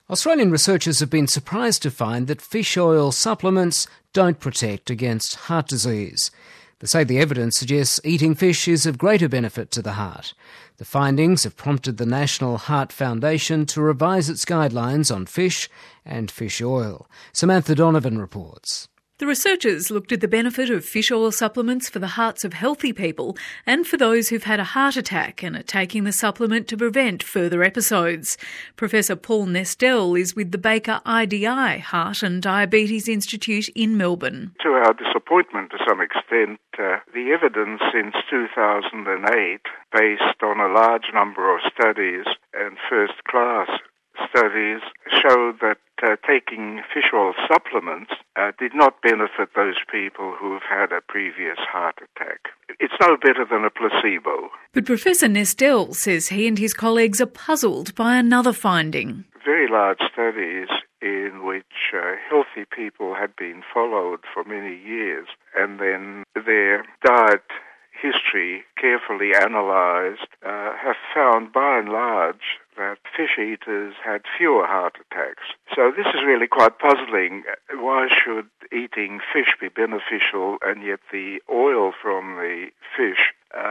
Australian researchers have been surprised to find that fish oil supplements don't protect against heart disease. They say the evidence suggests eating fish is of greater benefit to the heart. The findings have prompted the National Heart Foundation to revise its guidelines on fish and fish oil. Samantha Donovan reports. The researchers looked at the benefit of fish oil supplements for the hearts of healthy people and for those who've had a heart attack and are taking the supplement to prevent further episodes. Professor Paul Nestel is with the Baker IDI Heart and Diabetes Institute in Melbourne. To our disappointment to some extent, the evidence since 2008, based on a large number of studies and first-class studies, showed that taking fish oil supplements did not benefit those people who've had a previous heart attack. It's no better than a placebo. But Professor Nestel says he and his colleagues are puzzled by another finding. Very large studies in which healthy people had been followed for many years, and then their diet history carefully analysed, have found by and large that fish eaters had fewer heart attacks. So this is really quite puzzling. Why should eating fish be beneficial and yet the oil from the fish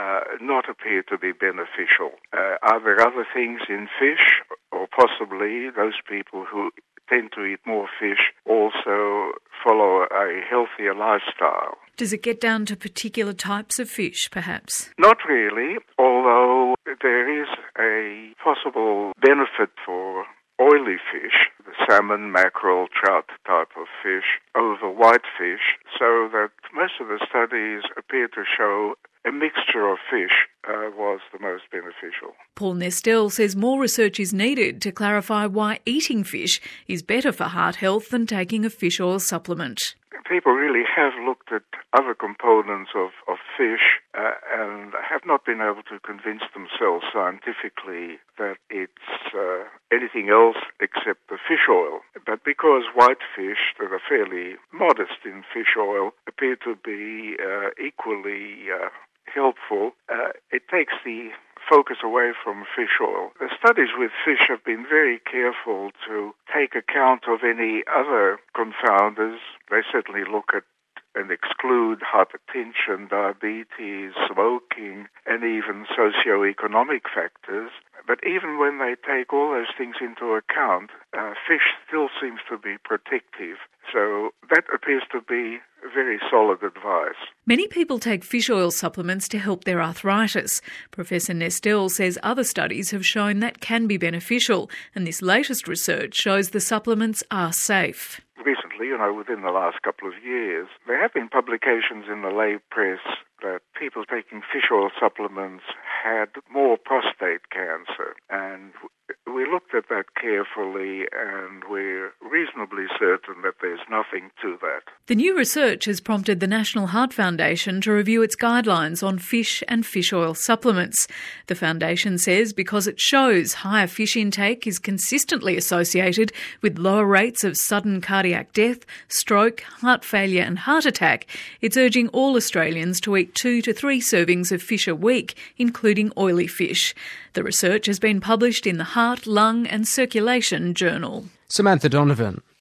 not appear to be beneficial? Are there other things in fish, or possibly those people who tend to eat more fish also follow a healthier lifestyle? Does it get down to particular types of fish, perhaps? Not really, although there is a possible benefit for oily fish, the salmon, mackerel, trout type of fish, over white fish, so that most of the studies appear to show a mixture of fish was the most beneficial. Paul Nestel says more research is needed to clarify why eating fish is better for heart health than taking a fish oil supplement. People really have looked at other components of fish and have not been able to convince themselves scientifically that it's anything else except the fish oil. But because white fish that are fairly modest in fish oil appear to be equally helpful, it takes the focus away from fish oil. The studies with fish have been very careful to take account of any other confounders. They certainly look at and exclude hypertension, diabetes, smoking, and even socioeconomic factors. But even when they take all those things into account, fish still seems to be protective. So that appears to be very solid advice. Many people take fish oil supplements to help their arthritis. Professor Nestel says other studies have shown that can be beneficial, and this latest research shows the supplements are safe. Recently, within the last couple of years, there have been publications in the lay press that people taking fish oil supplements had more prostate cancer. And we looked at that carefully, and we're reasonably certain that there's nothing to that. The new research has prompted the National Heart Foundation to review its guidelines on fish and fish oil supplements. The foundation says because it shows higher fish intake is consistently associated with lower rates of sudden cardiac death, stroke, heart failure and heart attack, it's urging all Australians to eat 2 to 3 servings of fish a week, including oily fish. The research has been published in the Heart, Lung and Circulation Journal. Samantha Donovan.